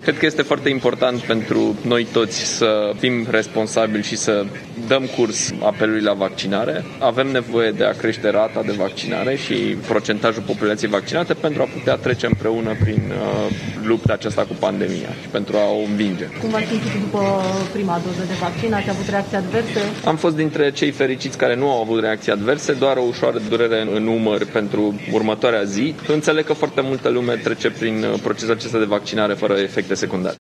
Cred că este foarte important pentru noi toți să fim responsabili și să dăm curs apelului la vaccinare. Avem nevoie de a crește rata de vaccinare și procentajul populației vaccinate pentru a putea trece împreună prin lupta aceasta cu pandemia și pentru a o învinge. Cum v-ați simțit după prima doză de vaccin? Ați avut reacții adverse? Am fost dintre cei fericiți care nu au avut reacții adverse, doar o ușoară durere în umăr pentru următoarea zi. Înțeleg că foarte multă lume trece prin procesul acesta de vaccinare fără efecte secundare.